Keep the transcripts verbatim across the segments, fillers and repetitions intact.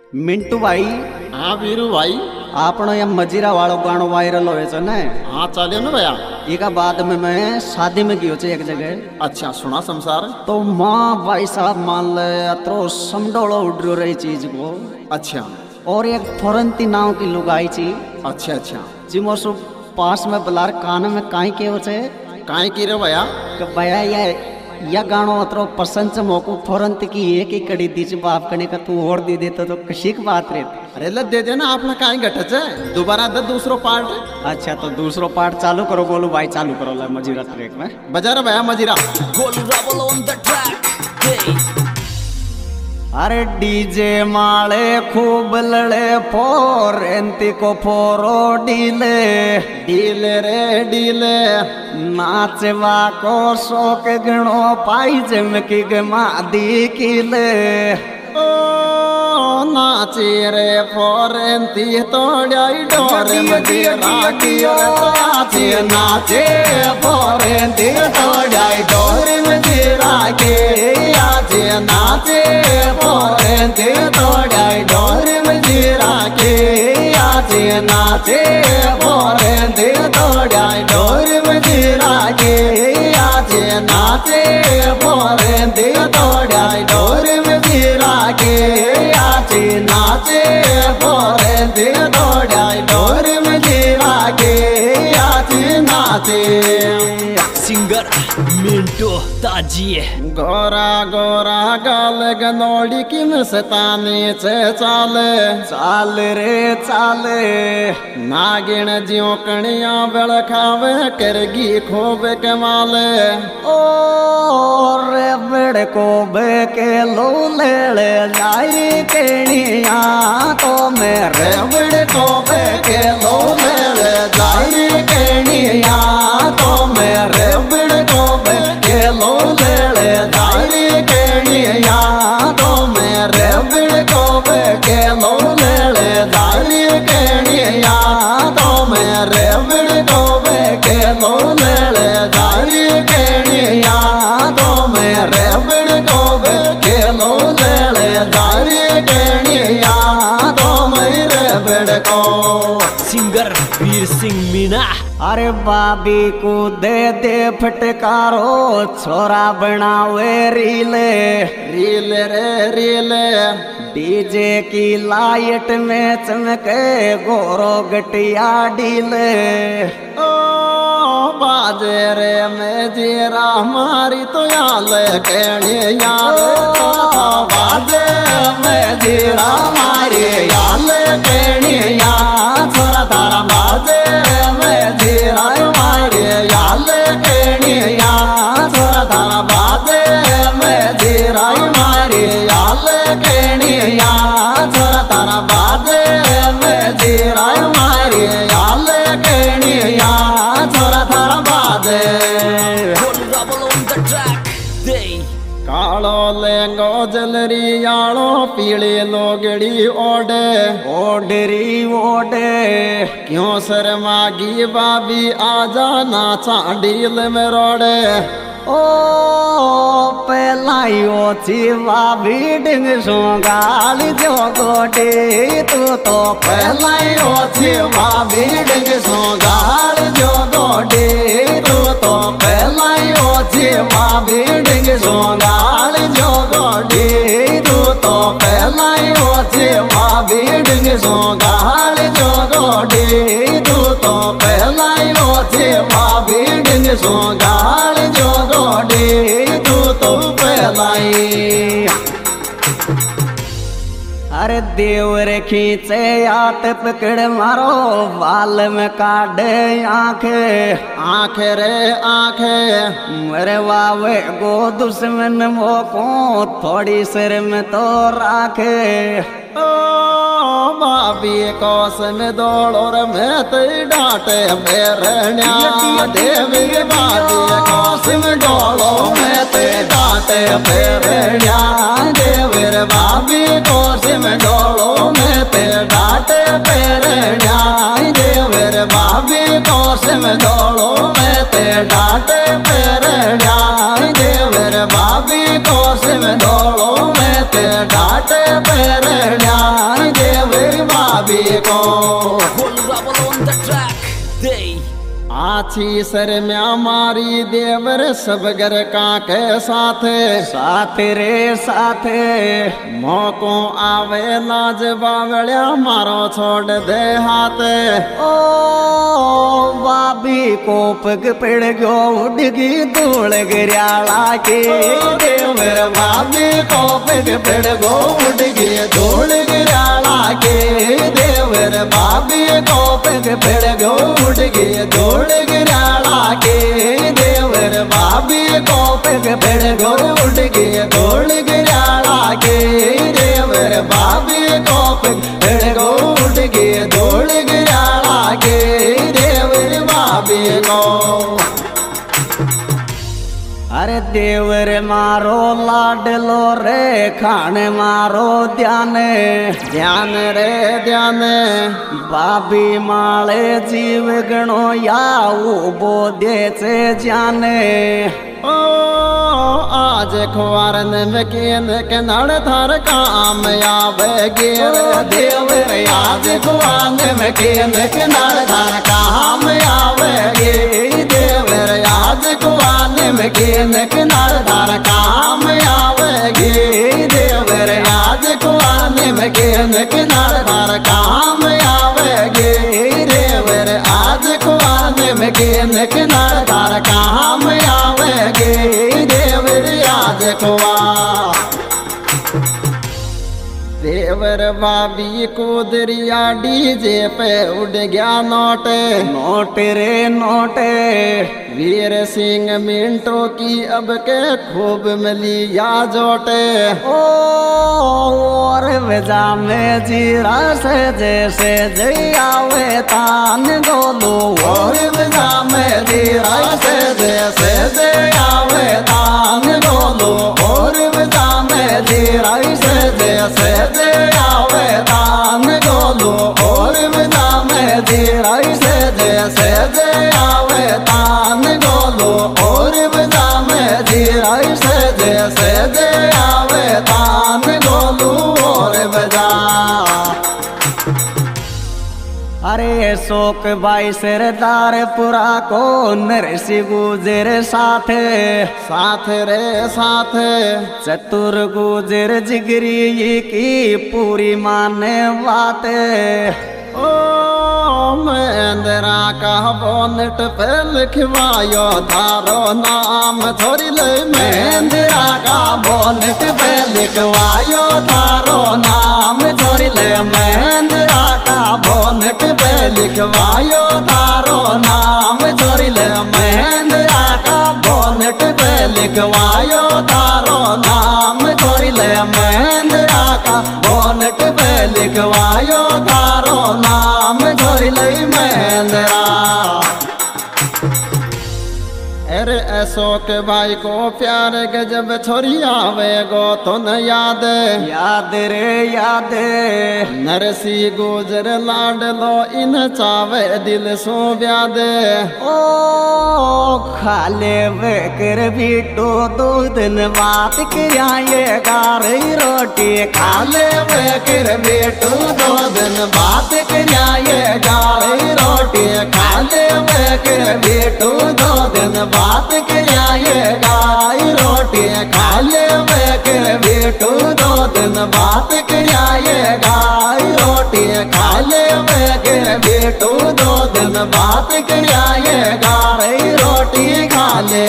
मिंटू भाई हाँ वीरू भाई आपनो ये मजीरा वालो गानो वायरल होए छे ने। हाँ चलियो ना भैया। एका बाद में मैं शादी में गयो छे एक जगह। अच्छा सुना संसार। तो माँ भाई साहब मान ले अतरो समडोलो उड़ रही चीज को। अच्छा और एक फौरंती नाव की लुगाई छी। अच्छा अच्छा जिमो सु पास में बलार कान में काई के होचे काहे की रे भैया कि भैया ये या गानो अतरो पसंद से मोको फौरंत की एक ही कड़ी दीच बाप कने का तू और दे देता तो कशी की बात रे। अरे ले दे देना आपने काहे घटच है दोबारा दे दूसरो पार्ट। अच्छा तो दूसरो पार्ट चालू करो गोलू भाई चालू करो ला मजीरा ट्रैक में बजा रे भैया मजीरा। Golu Rabal on the track. अरे डीजे माले खूब लड़े फोरेंती को फोरो डीले डीले रे डीले नाचवा को शौक गणो पाई जमकी गमा दी किले। ओ नाचे रे फोरेंती तोड़ाई डोरे मजीरा की नाचे नाचे फोरेंती तोड़ाई डोरे मजीरा के आजे नाचे फोरेंती तोड़ाई डोरे मजीरा के आजे नाचे फोरेंती तोड़ाई डोरे मजीरा के आजे नाचे फोरेंती तोड़ाई डोरे मजीरा के आजे नाचे फोरेंती तोड़ाई डोरे मजीरा के आजे नाचे। सिंगर मिंटू ताजी गोरा गोरा गाल गनोड़ी की मस्तानी से चाले चाल रे चाले नागिन ज्यो कणिया बड़ खावे करगी खूब कमाले। ओ रे बड़ को बेके लो ले ले जाई केणिया तो मेरे बड़ को बेके लो ले ले जाई केणिया तो मेरे बड़ को बेके लो ले ले जाई केणिया तो मेरे बड़ को बेके लो ले ले जाई केणिया तो मेरे बड़ को बेके लो ले ले जाई केणिया तो मेरे बड़ को बेके लो ले ले जाई केणिया तो मेरे बड़ को। सिंगर वीर सिंह मीना। अरे बाबी को दे दे फटकारो छोरा बनावे रीले रीले रे रीले डीजे की लाइट में चमके गोरो गटिया डीले। ओ बाजे रे में जीरा हमारी तो याल केणिया बाजे में जीरा हमारी याल केणिया छोरा तारा बाजे में जीरा हमारी याल केणिया छोरा तारा बाजे में जीरा हमारी याल केणिया छोरा तारा बाजे में जीरा हमारी याल केणिया छोरा तारा बाजे। Golu Rabal on the track दे कालो लेंगो जलरी यालो पीली लोगड़ी ओडे ओडरी ओडे क्यों शर्मागी बाबी आजा नाचा डील में रोडे। ओ पहलाई ओछी भाभी डिंग सोगाल जो गोडे तू तो पहलाई ओछी भाभी डिंग सोगाल जो गोडे तू तो पहलाई ओछी भाभी डिंग सोगाल जो गोडे तू तो पहलाई ओछी भाभी डिंग सोगाल जो गोडे तू तो पहलाई ओछी भाभी डिंग सोगाल जो गोडे तू तो पहलाई। अरे देवर खींचे आत पकड़ मारो बाल में काढ़े आंखे आंखे रे आंखे मेरे वावे गो दुश्मन वो को थोड़ी सिर में तो राखे। ओ भाभी कोस में दौड़ो रे मैं ते डांटे बेरण्या देवी भाभी कोस में दौड़ो मैं ते डांटे बेरण्या देवी भाभी कोस में दौड़ो मैं ते डांटे बेरण्या देवी भाभी कोस में दौड़ो मैं ते डांटे बेरण्या देवी भाभी कोस में दौड़ो मैं ते डांटे बेरण्या आछी सर में मारी देवर सब घर का के साथ साथ रे साथ मौको आवे लाज बावड़िया मारो छोड़ दे हाथ ओ बाबी को पग पड़ गयो उड़गी धूल गिराला के देवर बाबी को पग पड़ गो उड़गी धूल गिराला के देवर बाबी को पग पड़ गो उड़गी धूल गिराला के देवर बाबी को पग पड़ गो उड़गी धूल गिराला के देवर बाबी को पग पड़ गो उड़गी धूल गिराला के देवर बाबी को अरे देवर मारो लाडलो रे खाने मारो ध्यान ध्यान रे ध्यान बाबी माले जीव गणो या बोधे से जाने ओ आज खुआरन में केन के नड़ थार काम आवेगे देवर आज खुआरन में केन के नड़ थार काम आवेगे देवर आज खुआरन में केन के नड़ थार काम आवेगे देवर आज खुआरन में केन के नड़ थार काम आवेगे देवर आज खुआरन में केन के नड़ थार काम आवेगे देवर आज कुआ देवर बाबी कुदरिया डीजे पे उड़ गया नोट नोट रे नोट वीर सिंह मिंटो की अब के खूब मिली या जोटे ओ और वजा में जीरा से जैसे जयावे तान गोलू और वजा में जीरा से जैसे जयावे तान गोलू और वजा में जीरा से जैसे जयावे तान गोलू और वजा में जीरा से जैसे जयावे तान गोलू और वजा में जीरा से जैसे जयावे तान गोलू और वजा अरे शोक भाई सरदार पुरा को नरसी गुजर साथ साथ रे साथ चतुर गुजर जिगरी की पूरी माने बात ओ महेंद्रा का बोनट पे लिखवायो थारो नाम थोड़ी ले महेंद्रा का बोनट पे लिखवायो थारो नाम थोड़ी ले महेंद्रा का बोनट पे लिखवायो थारो नाम थोड़ी ले महेंद्रा का बोनट पे लिखवायो थारो नाम थोड़ी ले महेंद्रा का बोनट पे लिखवायो थारो नाम थोड़ी ले महेंद्रा अरे अशोक भाई को प्यार गजब छोरी आवे गो तो न याद याद रे याद नरसी गुजर लाडलो इन चावे दिल सो व्याद ओ खाले बेकर बीटो दो दिन बात किया ये गारी रोटी खाले बेकर बेटो दो दिन बात किया ये गारी रोटी खाले बेकर बेटो दो दिन बात किया ये गाय रोटी खाले बेकर बेटो दो दिन बात किया ये गाय रोटी खाले बेकर बेटो दो दिन बात किया ये गाय रोटी खाले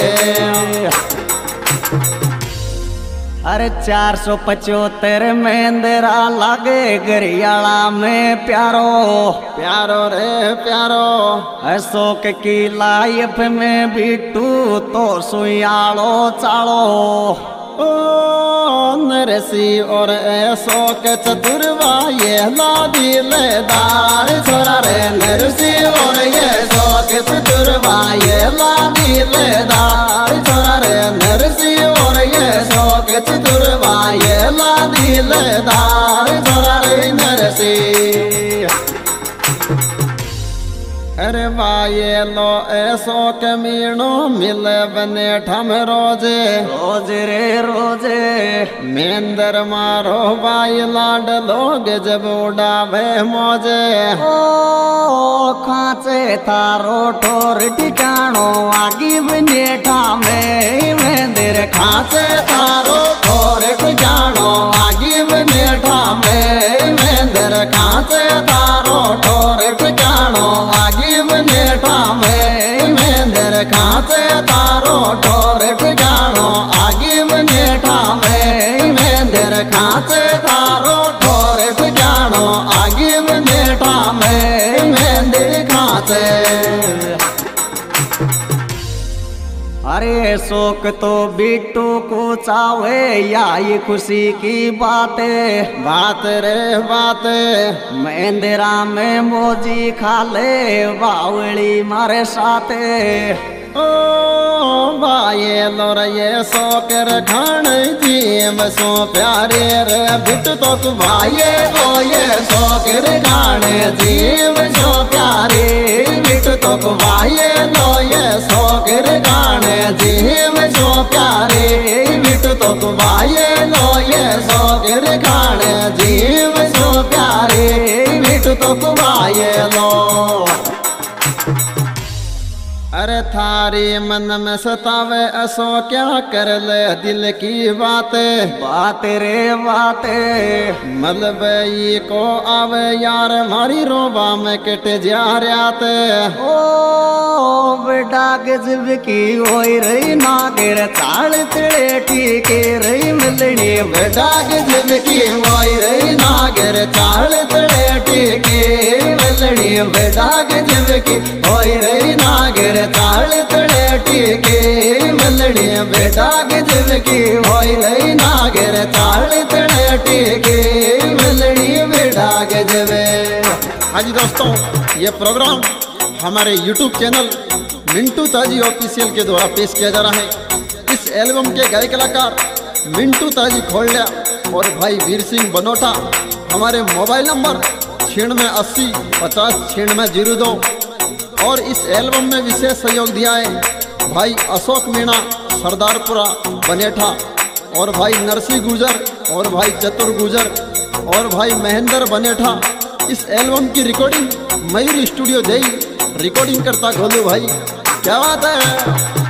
अरे चार सौ पचहत्तर महेंद्रा लागे गरियाला में प्यारो प्यारो रे प्यारो अशोक की लाइफ में बिट्टू तो सुयालो चालो ओ नरसी और अशोक चतुरवा ये लादी लेदार छोरा रे नरसी और ये अशोक चतुरवा ये लादी लेदार छोरा रे नरसी और ये अशोक चतुरवा ये लादी लेदार छोरा रे नरसी अरे वाये लो ऐसो कमीनो मिले बने ठम रोजे रोज रे रोजे मेंदर मारो बाई लाड लोग जब उड़ावे मोजे ओ खाचे थारो ठोर ठिकाणो आगी बने ठामे मेंदर खाचे तारो ठोर ठिकाणो आगी बने ठामे मेंदर खाचे तारो ठोर ठिकाणो आगी बने ठामे मेंदर खाचे तारो ठोर ठिकाणो आगी बने ठामे मेंदर खाचे तारो ठोर ठिकाणो आगी बने ठामे मेंदर खाचे। अरे शोक तो बिट्टू को चावे या ये खुशी की बातें बात रे बात मेंदरा में मोजी खाले बावली मारे साथे ओ बाये लोर ये सो कर खान जीव सो प्यारे रे बिट तो तू भाये ओ ये सो कर खान जीव सो प्यारे बिट तो तू भाये लो ये सो कर खान जीव सो प्यारे बिट तो तू भाये लो ये सो कर खान जीव सो प्यारे बिट तो तू भाये लो। अरे थारी मन में सतावे असो क्या कर ले दिल की बातें बात रे बातें मलबई को आवे यार मारी रोबा में कट जा रहे ओ बेटा गजब की होई रही नागर चाल तड़े टीके रही मिलनी बेटा गजब की होई रही नागर चाल तड़े टीके मिलनी बेटा गजब की होई रही नागर चाल तड़े टीके मिलनी बेटा गजब की होई रही नागर चाल तड़े टीके मिलनी बेटा गजब। हाँ जी दोस्तों, ये प्रोग्राम हमारे यूट्यूब चैनल मिंटू ताजी ऑफिशियल के द्वारा पेश किया जा रहा है। इस एल्बम के गायक कलाकार मिंटू ताजी खोलिया और भाई वीर सिंह बनोटा। हमारे मोबाइल नंबर छियानवे अस्सी पचास छियानवे जीरो दो। और इस एल्बम में विशेष सहयोग दिया है भाई अशोक मीणा सरदारपुरा बनेठा और भाई नरसी गुजर और भाई चतुर गुजर और भाई महेंद्र बनेठा। इस एल्बम की recording Mayur studio Jai recording करता गोलू भाई। क्या बात है।